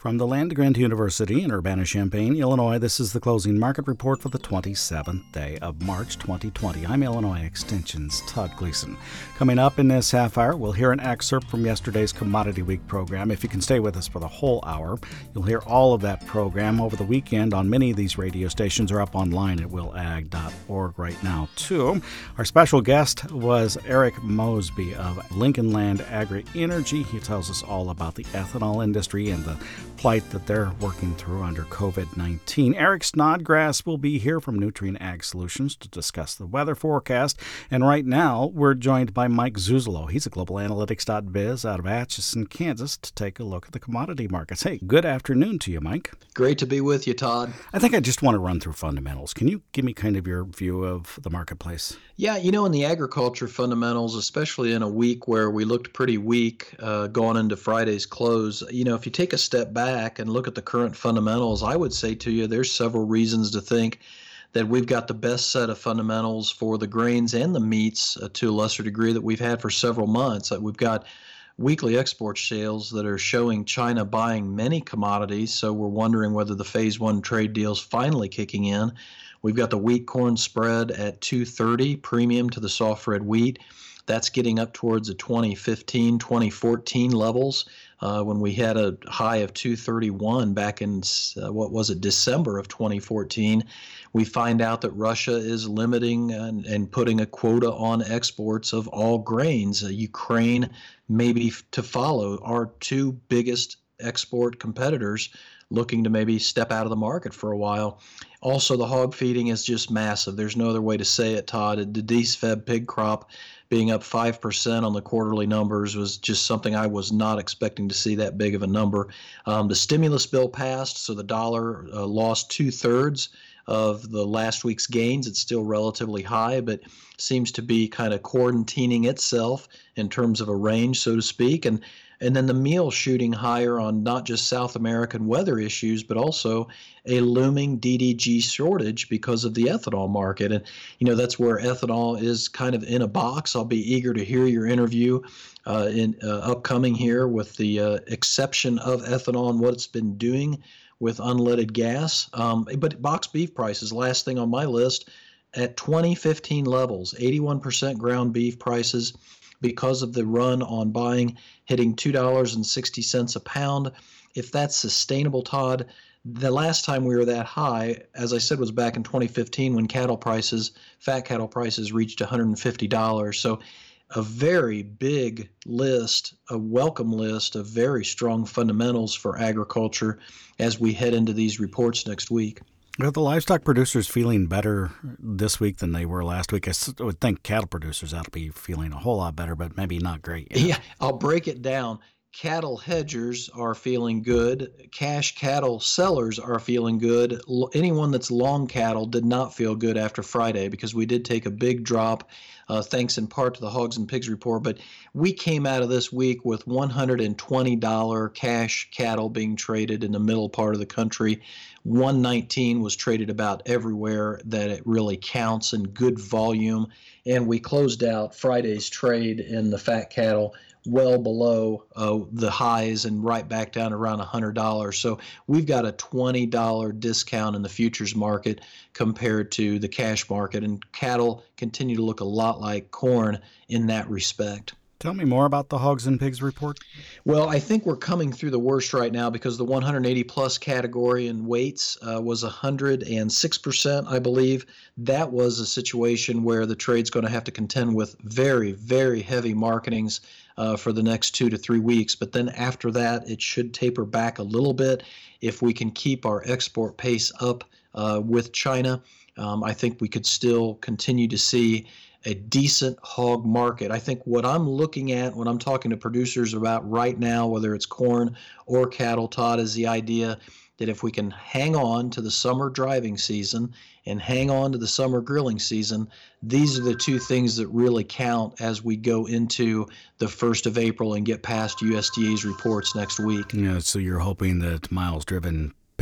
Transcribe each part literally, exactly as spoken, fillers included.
From the Land-Grant University in Urbana-Champaign, Illinois, this is the closing market report for the twenty-seventh day of March twenty twenty. I'm Illinois Extension's Todd Gleason. Coming up in this half hour, we'll hear an excerpt from yesterday's Commodity Week program. If you can stay with us for the whole hour, you'll hear all of that program over the weekend on many of these radio stations or up online at will ag dot org right now, too. Our special guest was Eric Mosby of Lincoln Land Agri-Energy. He tells us all about the ethanol industry and the plight that they're working through under covid nineteen. Eric Snodgrass will be here from Nutrien Ag Solutions to discuss the weather forecast. And right now, we're joined by Mike Zuzolo. He's at global analytics dot biz out of Atchison, Kansas, to take a look at the commodity markets. Hey, good afternoon to you, Mike. Great to be with you, Todd. I think I just want to run through fundamentals. Can you give me kind of your view of the marketplace? Yeah, you know, in the agriculture fundamentals, especially in a week where we looked pretty weak uh, going into Friday's close, you know, if you take a step back and look at the current fundamentals, I would say to you there's several reasons to think that we've got the best set of fundamentals for the grains and the meats uh, to a lesser degree that we've had for several months. Uh, we've got weekly export sales that are showing China buying many commodities, so we're wondering whether the phase one trade deal's finally kicking in. We've got the wheat corn spread at two thirty, premium to the soft red wheat. That's getting up towards the twenty fifteen, twenty fourteen levels uh, when we had a high of two thirty-one back in, uh, what was it, December of twenty fourteen. We find out that Russia is limiting and, and putting a quota on exports of all grains. Uh, Ukraine maybe f- to follow, our two biggest export competitors looking to maybe step out of the market for a while. Also, the hog feeding is just massive. There's no other way to say it, Todd. The December pig crop being up five percent on the quarterly numbers was just something I was not expecting to see that big of a number. Um, the stimulus bill passed, so the dollar uh, lost two-thirds of the last week's gains. It's still relatively high, but seems to be kind of quarantining itself in terms of a range, so to speak. And and then the meal shooting higher on not just South American weather issues, but also a looming D D G shortage because of the ethanol market. And, you know, that's where ethanol is kind of in a box. I'll be eager to hear your interview uh, in uh, upcoming here with the uh, exception of ethanol and what it's been doing with unleaded gas. Um, but box beef prices, last thing on my list, at twenty fifteen levels, eighty-one percent ground beef prices because of the run on buying, hitting two dollars and sixty cents a pound. If that's sustainable, Todd, the last time we were that high, as I said, was back in twenty fifteen when cattle prices, fat cattle prices reached one hundred fifty dollars. So a very big list, a welcome list of very strong fundamentals for agriculture as we head into these reports next week. Are the livestock producers feeling better this week than they were last week? I would think cattle producers ought to be feeling a whole lot better, but maybe not great yet. Yeah, I'll break it down. Cattle hedgers are feeling good. Cash cattle sellers are feeling good. L- anyone that's long cattle did not feel good after Friday because we did take a big drop, uh, thanks in part to the Hogs and Pigs report. But we came out of this week with one hundred twenty dollars cash cattle being traded in the middle part of the country. one nineteen was traded about everywhere that it really counts in good volume. And we closed out Friday's trade in the fat cattle well below uh, the highs and right back down around one hundred dollars. So we've got a twenty dollars discount in the futures market compared to the cash market, and cattle continue to look a lot like corn in that respect. Tell me more about the Hogs and Pigs report. Well, I think we're coming through the worst right now because the one hundred eighty plus category in weights uh, was one hundred six percent, I believe. That was a situation where the trade's going to have to contend with very, very heavy marketings uh, for the next two to three weeks. But then after that, it should taper back a little bit if we can keep our export pace up uh, with China. Um, I think we could still continue to see a decent hog market. I think what I'm looking at when I'm talking to producers about right now, whether it's corn or cattle, Todd, is the idea that if we can hang on to the summer driving season and hang on to the summer grilling season, these are the two things that really count as we go into the first of April and get past U S D A's reports next week. Yeah, so you're hoping that miles driven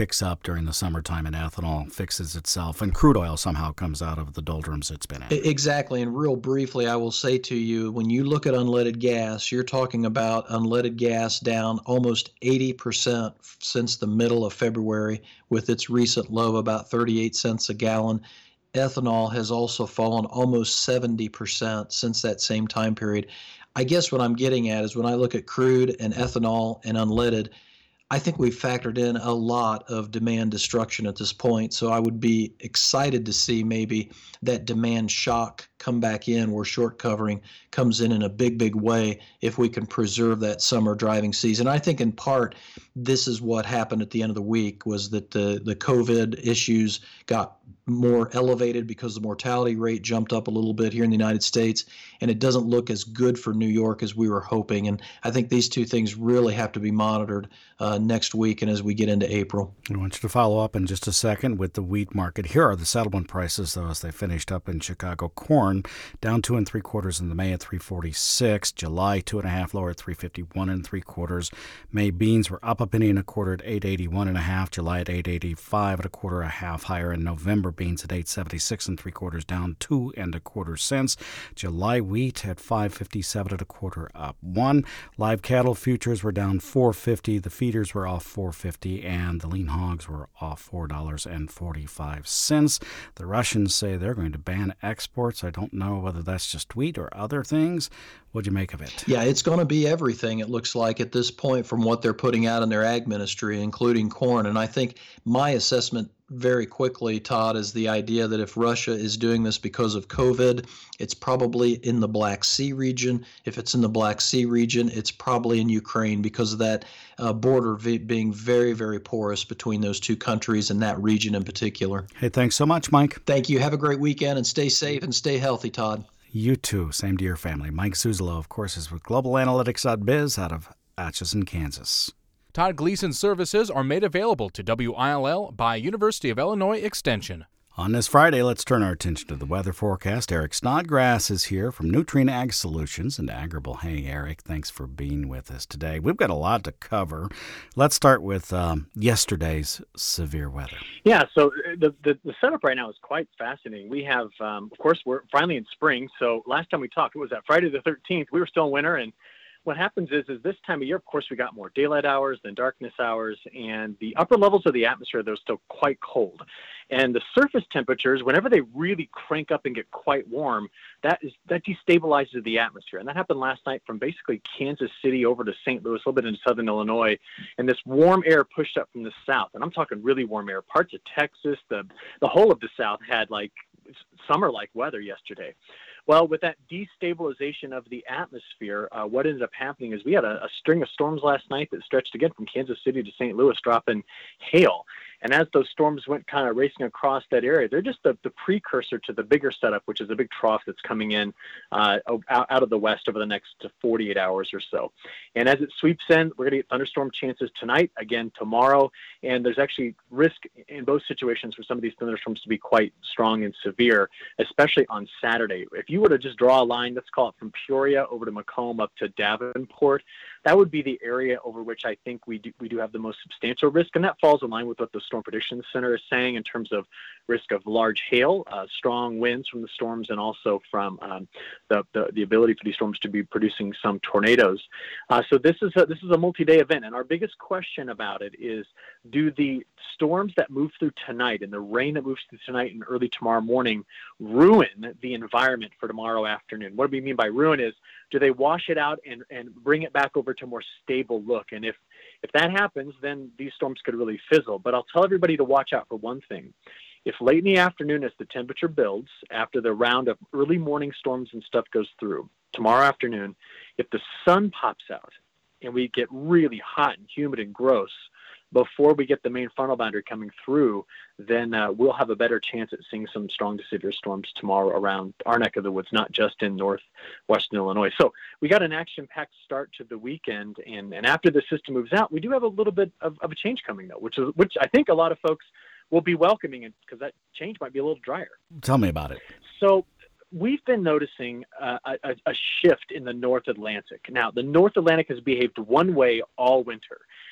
picks up during the summertime and ethanol fixes itself and crude oil somehow comes out of the doldrums it's been in. Exactly. And real briefly, I will say to you, when you look at unleaded gas, you're talking about unleaded gas down almost eighty percent since the middle of February, with its recent low about thirty-eight cents a gallon. Ethanol has also fallen almost seventy percent since that same time period. I guess what I'm getting at is when I look at crude and ethanol and unleaded, I think we've factored in a lot of demand destruction at this point. So I would be excited to see maybe that demand shock come back in where short covering comes in in a big, big way if we can preserve that summer driving season. I think in part, this is what happened at the end of the week was that the, the COVID issues got more elevated because the mortality rate jumped up a little bit here in the United States, and it doesn't look as good for New York as we were hoping. And I think these two things really have to be monitored uh, next week and as we get into April. I want you to follow up in just a second with the wheat market. Here are the settlement prices, though, as they finished up in Chicago. Corn down two and three quarters in the May at three forty-six. July two and a half lower at three fifty-one and three quarters. May beans were up a penny and a quarter at eight eighty-one and a half. July at eight eighty-five and a quarter, a half higher. In November, beans at eight seventy-six and three quarters, down two and a quarter cents. July wheat at five fifty-seven and a quarter, up one. Live cattle futures were down four fifty. The feeders were off four fifty, and the lean hogs were off four dollars and forty-five cents. The Russians say they're going to ban exports. I don't know whether that's just wheat or other things. What'd you make of it? Yeah, it's going to be everything, it looks like, at this point from what they're putting out in their ag ministry, including corn. And I think my assessment very quickly, Todd, is the idea that if Russia is doing this because of COVID, it's probably in the Black Sea region. If it's in the Black Sea region, it's probably in Ukraine because of that uh, border v- being very, very porous between those two countries and that region in particular. Hey, thanks so much, Mike. Thank you. Have a great weekend and stay safe and stay healthy, Todd. You too. Same to your family. Mike Zuzolo, of course, is with global analytics dot biz out of Atchison, Kansas. Todd Gleason services are made available to W I L L by University of Illinois Extension. On this Friday, let's turn our attention to the weather forecast. Eric Snodgrass is here from Nutrien Ag Solutions in Agrible. Hey, Eric, thanks for being with us today. We've got a lot to cover. Let's start with um, yesterday's severe weather. Yeah, so the, the the setup right now is quite fascinating. We have, um, of course, we're finally in spring. So last time we talked, it was that Friday the thirteenth. We were still in winter, and what happens is, is this time of year, of course, we got more daylight hours than darkness hours, and the upper levels of the atmosphere, they're still quite cold. And the surface temperatures, whenever they really crank up and get quite warm, that is that destabilizes the atmosphere. And that happened last night from basically Kansas City over to Saint Louis, a little bit into southern Illinois. And this warm air pushed up from the south. And I'm talking really warm air. Parts of Texas, the, the whole of the south had like summer-like weather yesterday. Well, with that destabilization of the atmosphere, uh, what ended up happening is we had a, a string of storms last night that stretched again from Kansas City to Saint Louis, dropping hail. And as those storms went kind of racing across that area, they're just the, the precursor to the bigger setup, which is a big trough that's coming in uh, out, out of the west over the next forty-eight hours or so. And as it sweeps in, we're going to get thunderstorm chances tonight, again tomorrow. And there's actually risk in both situations for some of these thunderstorms to be quite strong and severe, especially on Saturday. If you were to just draw a line, let's call it from Peoria over to Macomb up to Davenport, that would be the area over which I think we do, we do have the most substantial risk. And that falls in line with what the Storm Prediction Center is saying in terms of risk of large hail, uh, strong winds from the storms, and also from um, the, the the ability for these storms to be producing some tornadoes. Uh, so this is a, this is a multi-day event, and our biggest question about it is: do the storms that move through tonight and the rain that moves through tonight and early tomorrow morning ruin the environment for tomorrow afternoon? What do we mean by ruin is, do they wash it out and, and bring it back over to a more stable look? And if If that happens, then these storms could really fizzle. But I'll tell everybody to watch out for one thing. If late in the afternoon, as the temperature builds, after the round of early morning storms and stuff goes through, tomorrow afternoon, if the sun pops out and we get really hot and humid and gross before we get the main frontal boundary coming through, then uh, we'll have a better chance at seeing some strong to severe storms tomorrow around our neck of the woods, not just in northwestern Illinois. So we got an action-packed start to the weekend, and, and after the system moves out, we do have a little bit of, of a change coming, though, which is which I think a lot of folks will be welcoming, because that change might be a little drier. Tell me about it. So we've been noticing uh, a, a shift in the North Atlantic. Now, the North Atlantic has behaved one way all winter.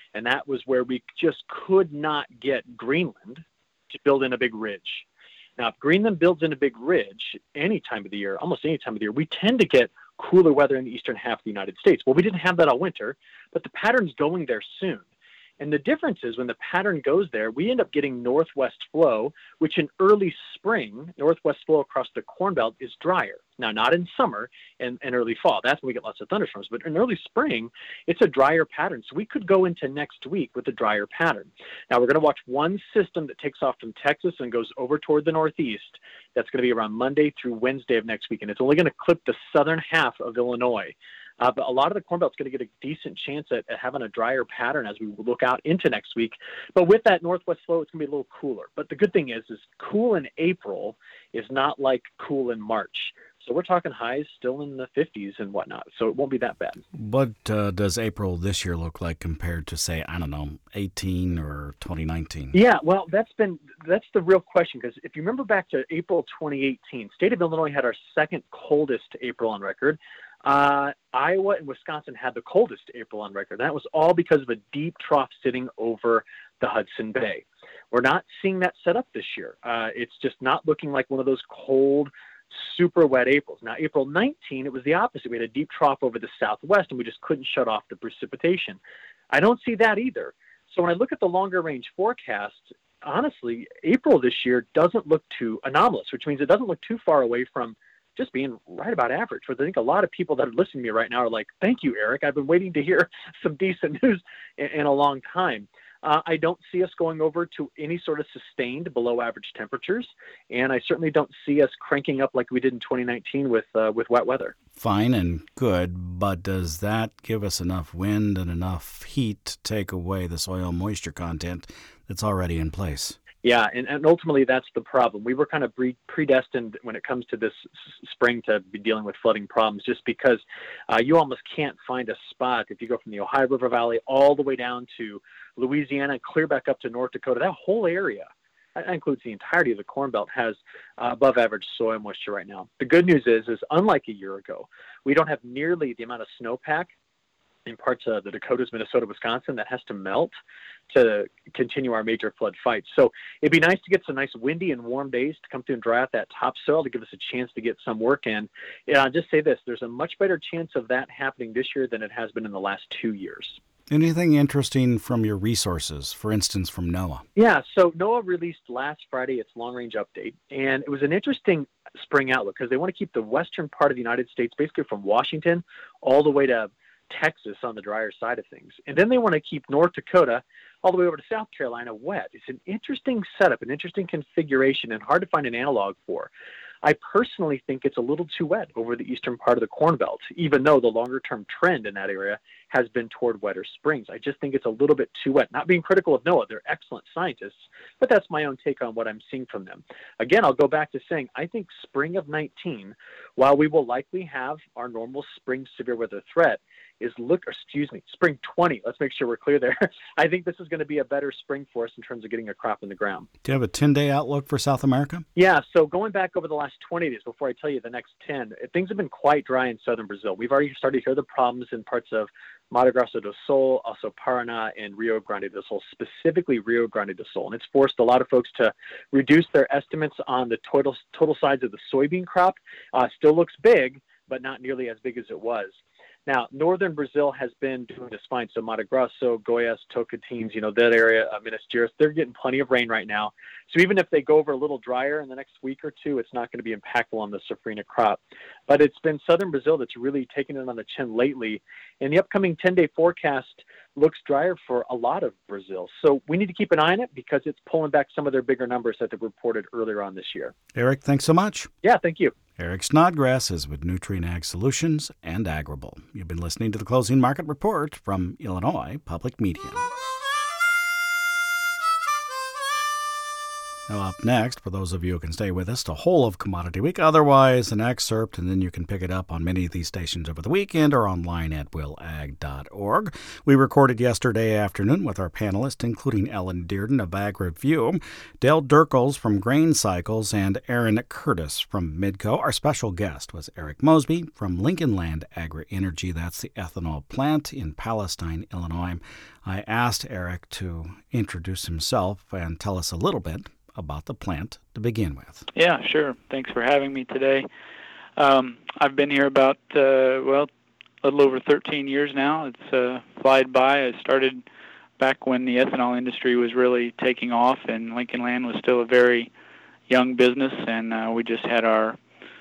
and that was where we just could not get Greenland to build in a big ridge. Now, if Greenland builds in a big ridge any time of the year, almost any time of the year, we tend to get cooler weather in the eastern half of the United States. Well, we didn't have that all winter, but the pattern's going there soon. And the difference is when the pattern goes there, we end up getting northwest flow, which in early spring, northwest flow across the Corn Belt is drier. Now, not in summer and, and early fall. That's when we get lots of thunderstorms. But in early spring, it's a drier pattern. So we could go into next week with a drier pattern. Now, we're going to watch one system that takes off from Texas and goes over toward the northeast. That's going to be around Monday through Wednesday of next week. And it's only going to clip the southern half of Illinois. Uh, but a lot of the Corn Belt's going to get a decent chance at, at having a drier pattern as we look out into next week. But with that northwest flow, it's going to be a little cooler. But the good thing is, is cool in April is not like cool in March. So we're talking highs still in the fifties and whatnot. So it won't be that bad. What uh, does April this year look like compared to, say, I don't know, eighteen or twenty nineteen? Yeah, well, that's been that's the real question, because if you remember back to April twenty eighteen, state of Illinois had our second coldest April on record. Uh, Iowa and Wisconsin had the coldest April on record. That was all because of a deep trough sitting over the Hudson Bay. We're not seeing that set up this year. Uh, it's just not looking like one of those cold, super wet Aprils. Now, April nineteenth, it was the opposite. We had a deep trough over the southwest, and we just couldn't shut off the precipitation. I don't see that either. So when I look at the longer range forecast, honestly, April this year doesn't look too anomalous, which means it doesn't look too far away from just being right about average. But I think a lot of people that are listening to me right now are like, thank you, Eric. I've been waiting to hear some decent news in, in a long time. Uh, I don't see us going over to any sort of sustained below average temperatures, and I certainly don't see us cranking up like we did in twenty nineteen with uh, with wet weather. Fine and good, but does that give us enough wind and enough heat to take away the soil moisture content that's already in place? Yeah, and, and ultimately that's the problem. We were kind of pre- predestined when it comes to this s- spring to be dealing with flooding problems, just because uh, you almost can't find a spot. If you go from the Ohio River Valley all the way down to Louisiana, clear back up to North Dakota, that whole area, that includes the entirety of the Corn Belt, has uh, above average soil moisture right now. The good news is, is unlike a year ago, we don't have nearly the amount of snowpack in parts of the Dakotas, Minnesota, Wisconsin that has to melt to continue our major flood fight. So it'd be nice to get some nice windy and warm days to come through and dry out that topsoil to give us a chance to get some work in. Yeah, I'll just say this, there's a much better chance of that happening this year than it has been in the last two years. Anything interesting from your resources, for instance, from NOAA? Yeah, so NOAA released last Friday its long-range update, and it was an interesting spring outlook because they want to keep the western part of the United States, basically from Washington all the way to Texas on the drier side of things. And then they want to keep North Dakota all the way over to South Carolina wet. It's an interesting setup, an interesting configuration, and hard to find an analog for. I personally think it's a little too wet over the eastern part of the Corn Belt, even though the longer-term trend in that area has been toward wetter springs. I just think it's a little bit too wet. Not being critical of NOAA, they're excellent scientists, but that's my own take on what I'm seeing from them. Again, I'll go back to saying I think spring of nineteen, while we will likely have our normal spring severe weather threat, is look, excuse me, spring twenty. Let's make sure we're clear there. I think this is going to be a better spring for us in terms of getting a crop in the ground. Do you have a ten-day outlook for South America? Yeah, so going back over the last twenty days, before I tell you the next ten, things have been quite dry in southern Brazil. We've already started to hear the problems in parts of Mato Grosso do Sul, also Paraná, and Rio Grande do Sul, specifically Rio Grande do Sul. And it's forced a lot of folks to reduce their estimates on the total, total size of the soybean crop. Uh, still looks big, but not nearly as big as it was. Now, northern Brazil has been doing just fine. So Mato Grosso, Goiás, Tocantins, you know, that area, uh, Minas Gerais, they're getting plenty of rain right now. So even if they go over a little drier in the next week or two, it's not going to be impactful on the safrinha crop. But it's been southern Brazil that's really taken it on the chin lately. And the upcoming ten-day forecast looks drier for a lot of Brazil. So we need to keep an eye on it because it's pulling back some of their bigger numbers that they reported earlier on this year. Eric, thanks so much. Yeah, thank you. Eric Snodgrass is with Nutrien Ag Solutions and Agribel. You've been listening to the Closing Market Report from Illinois Public Media. Now, up next, for those of you who can stay with us, the whole of Commodity Week. Otherwise, an excerpt, and then you can pick it up on many of these stations over the weekend or online at will ag dot org. We recorded yesterday afternoon with our panelists, including Ellen Dearden of Ag Review, Dale Dirkels from Grain Cycles, and Aaron Curtis from Midco. Our special guest was Eric Mosby from Lincoln Land Agri-Energy. That's the ethanol plant in Palestine, Illinois. I asked Eric to introduce himself and tell us a little bit about the plant to begin with. Yeah, sure. Thanks for having me today. Um, I've been here about, uh, well, a little over thirteen years now. It's uh, flied by. I started back when the ethanol industry was really taking off, and Lincoln Land was still a very young business, and uh, we just had our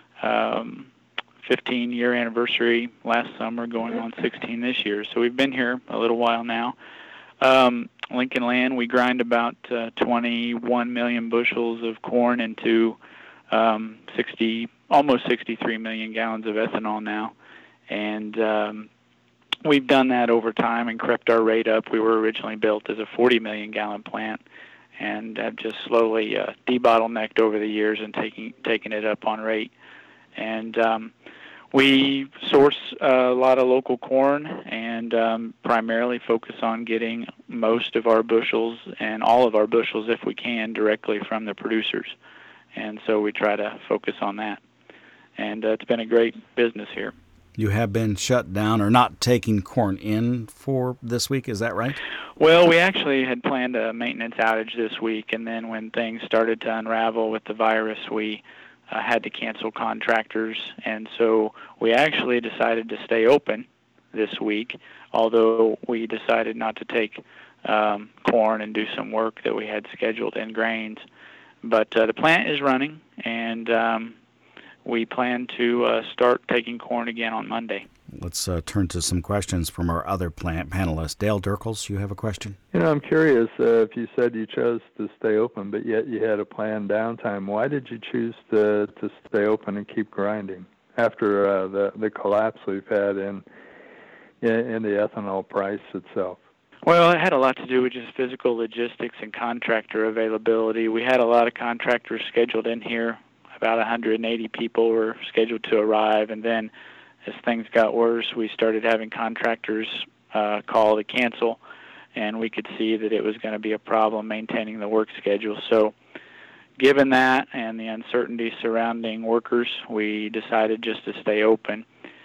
um, fifteen-year anniversary last summer, going on sixteen this year. So we've been here a little while now. Um, Lincoln Land, we grind about uh, twenty-one million bushels of corn into um, sixty, almost sixty-three million gallons of ethanol now, and um, we've done that over time and crept our rate up. We were originally built as a forty million gallon plant, and have just slowly uh, debottlenecked over the years and taking taking it up on rate. And um, we source a lot of local corn and um, primarily focus on getting most of our bushels and all of our bushels, if we can, directly from the producers. And so we try to focus on that. And uh, it's been a great business here. You have been shut down or not taking corn in for this week, is that right? Well, we actually had planned a maintenance outage this week, and then when things started to unravel with the virus, we Uh, had to cancel contractors, and so we actually decided to stay open this week, although we decided not to take um, corn and do some work that we had scheduled in grains. But uh, the plant is running, and um, we plan to uh, start taking corn again on Monday. Let's uh, turn to some questions from our other plant panelists. Dale Dirkels, you have a question? You know, I'm curious, uh, if you said you chose to stay open, but yet you had a planned downtime, why did you choose to to stay open and keep grinding after uh, the, the collapse we've had in, in in the ethanol price itself? Well, it had a lot to do with just physical logistics and contractor availability. We had a lot of contractors scheduled in here. About one hundred eighty people were scheduled to arrive, and then as things got worse, we started having contractors uh, call to cancel, and we could see that it was going to be a problem maintaining the work schedule. So given that and the uncertainty surrounding workers, we decided just to stay open.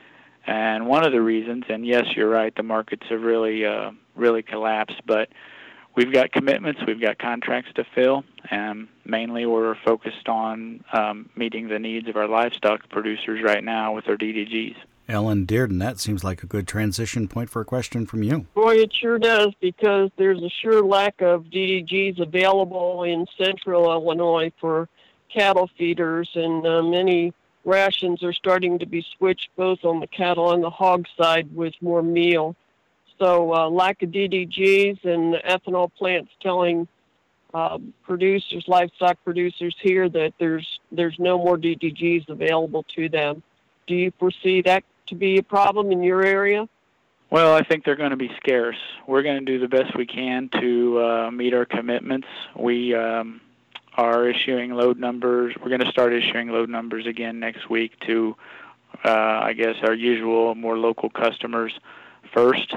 And one of the reasons, and yes, you're right, the markets have really, uh, really collapsed, but we've got commitments, we've got contracts to fill, and mainly we're focused on um, meeting the needs of our livestock producers right now with our D D Gs. Ellen Dearden, that seems like a good transition point for a question from you. Boy, it sure does, because there's a sure lack of D D Gs available in central Illinois for cattle feeders, and uh, many rations are starting to be switched both on the cattle and the hog side with more meal. So uh, lack of D D Gs, and the ethanol plants telling uh, producers, livestock producers here, that there's there's no more D D Gs available to them. Do you foresee that to be a problem in your area? Well, I think they're going to be scarce. We're going to do the best we can to uh, meet our commitments. We um, are issuing load numbers. We're going to start issuing load numbers again next week to, uh, I guess, our usual, more local customers first.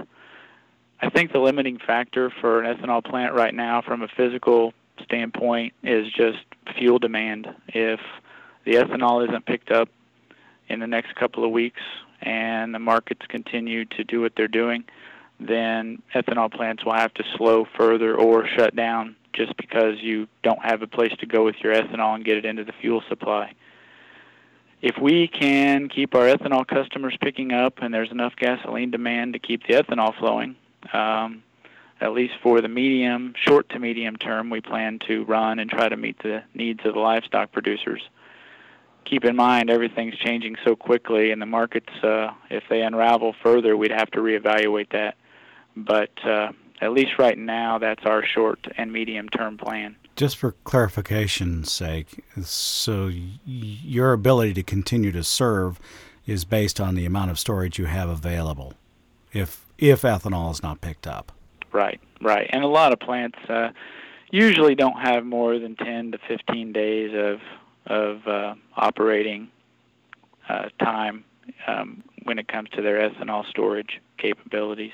I think the limiting factor for an ethanol plant right now from a physical standpoint is just fuel demand. If the ethanol isn't picked up in the next couple of weeks and the markets continue to do what they're doing, then ethanol plants will have to slow further or shut down just because you don't have a place to go with your ethanol and get it into the fuel supply. If we can keep our ethanol customers picking up and there's enough gasoline demand to keep the ethanol flowing, um, at least for the medium, short to medium term, we plan to run and try to meet the needs of the livestock producers. Keep in mind, everything's changing so quickly, and the markets, uh, if they unravel further, we'd have to reevaluate that. But uh, at least right now, that's our short and medium-term plan. Just for clarification's sake, so y- your ability to continue to serve is based on the amount of storage you have available, if if ethanol is not picked up. Right, right. And a lot of plants, uh, usually don't have more than ten to fifteen days of of uh, operating uh, time um, when it comes to their ethanol storage capabilities.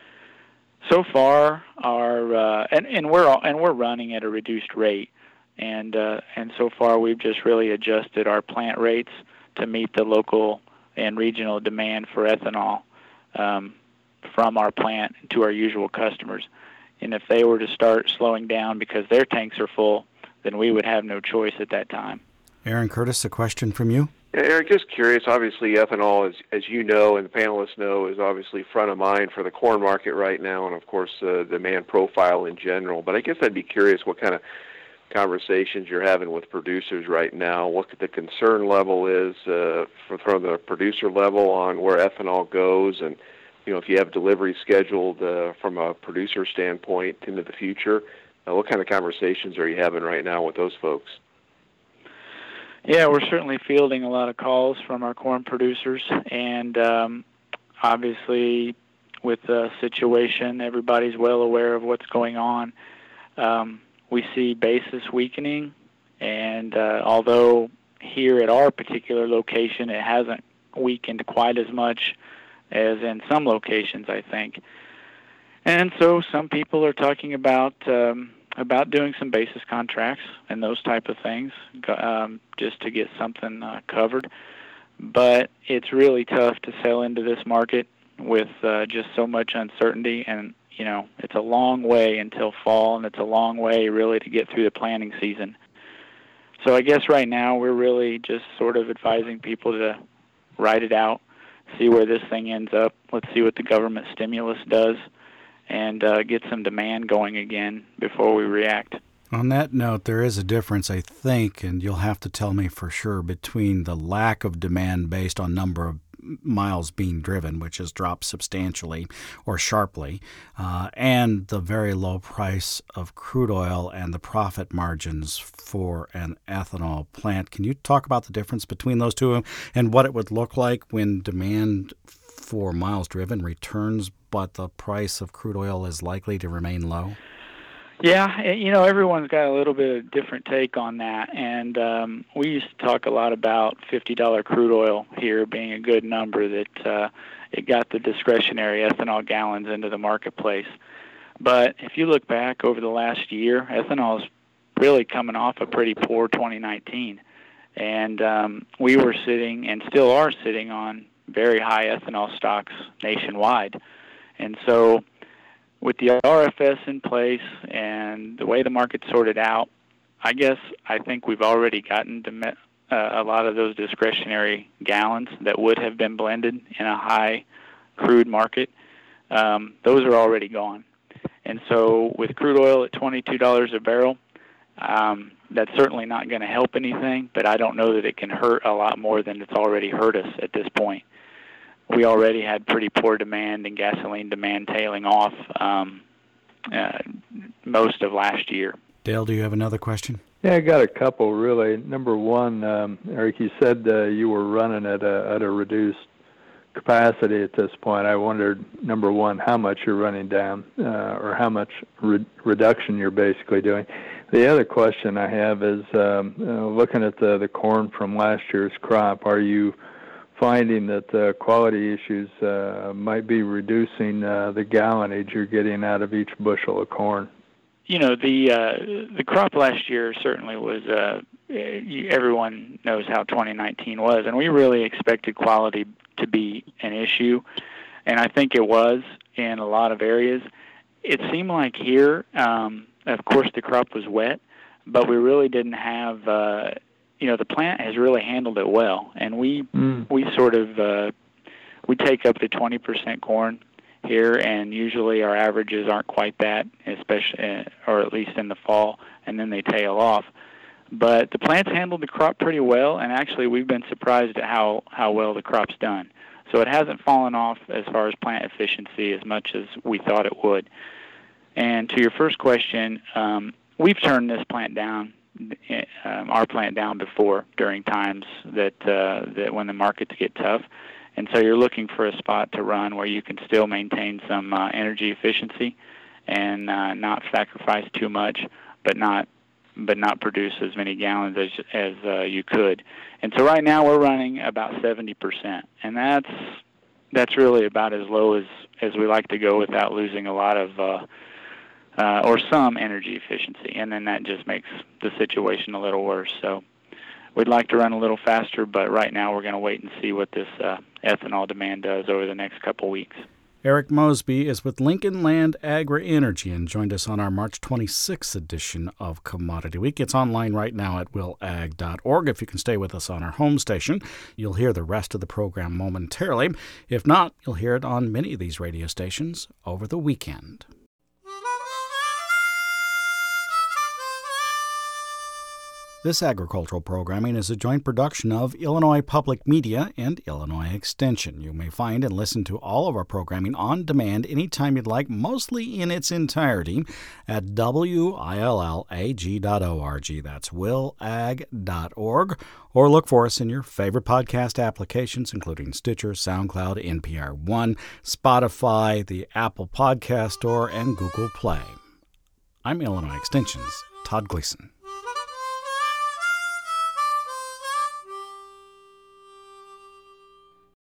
So far, our uh, and and we're and we're running at a reduced rate, and uh, and so far we've just really adjusted our plant rates to meet the local and regional demand for ethanol um, from our plant to our usual customers. And if they were to start slowing down because their tanks are full, then we would have no choice at that time. Aaron Curtis, a question from you. Yeah, Eric, just curious, obviously ethanol, as, as you know and the panelists know, is obviously front of mind for the corn market right now and, of course, uh, demand profile in general. But I guess I'd be curious what kind of conversations you're having with producers right now, what the concern level is uh, for, from the producer level on where ethanol goes, and you know, if you have delivery scheduled uh, from a producer standpoint into the future, uh, what kind of conversations are you having right now with those folks? Yeah, we're certainly fielding a lot of calls from our corn producers, and um, obviously with the situation, everybody's well aware of what's going on. Um, we see basis weakening, and uh, although here at our particular location it hasn't weakened quite as much as in some locations, I think. And so some people are talking about um, about doing some basis contracts and those type of things um, just to get something uh, covered. But it's really tough to sell into this market with uh, just so much uncertainty, and you know, it's a long way until fall, and it's a long way really to get through the planting season. So I guess right now we're really just sort of advising people to ride it out, see where this thing ends up. Let's see what the government stimulus does, and uh, get some demand going again before we react. On that note, there is a difference, I think, and you'll have to tell me for sure, between the lack of demand based on number of miles being driven, which has dropped substantially or sharply, uh, and the very low price of crude oil and the profit margins for an ethanol plant. Can you talk about the difference between those two and what it would look like when demand for miles driven returns, but the price of crude oil is likely to remain low? Yeah, you know, everyone's got a little bit of different take on that, and um, we used to talk a lot about fifty dollars crude oil here being a good number, that uh, it got the discretionary ethanol gallons into the marketplace. But if you look back over the last year, ethanol is really coming off a pretty poor twenty nineteen, and um, we were sitting and still are sitting on very high ethanol stocks nationwide. And so with the R F S in place and the way the market's sorted out, I guess I think we've already gotten to uh, a lot of those discretionary gallons that would have been blended in a high crude market. Um, those are already gone. And so with crude oil at twenty-two dollars a barrel, um, that's certainly not going to help anything, but I don't know that it can hurt a lot more than it's already hurt us at this point. We already had pretty poor demand and gasoline demand tailing off um, uh, most of last year. Dale, do you have another question? Yeah, I got a couple, really. Number one, um, Eric, you said uh, you were running at a, at a reduced capacity at this point. I wondered, number one, how much you're running down uh, or how much re- reduction you're basically doing. The other question I have is, um, uh, looking at the, the corn from last year's crop, are you finding that the quality issues uh, might be reducing uh, the gallonage you're getting out of each bushel of corn? You know, the uh, the crop last year certainly was, uh, everyone knows how twenty nineteen was, and we really expected quality to be an issue, and I think it was in a lot of areas. It seemed like here, um, of course the crop was wet, but we really didn't have, uh, you know, the plant has really handled it well, and we mm. we sort of uh, we take up to twenty percent corn here, and usually our averages aren't quite that, especially or at least in the fall, and then they tail off. But the plant's handled the crop pretty well, and actually we've been surprised at how how well the crop's done. So it hasn't fallen off as far as plant efficiency as much as we thought it would. And to your first question, um, we've turned this plant down. Um, our plant down before during times that uh, that when the markets get tough, and so you're looking for a spot to run where you can still maintain some uh, energy efficiency and uh, not sacrifice too much but not but not produce as many gallons as as uh, you could. And so right now we're running about seventy percent, and that's that's really about as low as, as we like to go without losing a lot of uh, uh, or some energy efficiency, and then that just makes the situation a little worse. So we'd like to run a little faster, but right now we're going to wait and see what this uh, ethanol demand does over the next couple weeks. Eric Mosby is with Lincoln Land Agri-Energy and joined us on our March twenty-sixth edition of Commodity Week. It's online right now at will ag dot org. If you can stay with us on our home station, you'll hear the rest of the program momentarily. If not, you'll hear it on many of these radio stations over the weekend. This agricultural programming is a joint production of Illinois Public Media and Illinois Extension. You may find and listen to all of our programming on demand anytime you'd like, mostly in its entirety, at will ag dot org. That's will ag dot org. Or look for us in your favorite podcast applications, including Stitcher, SoundCloud, N P R One, Spotify, the Apple Podcast Store, and Google Play. I'm Illinois Extension's Todd Gleason.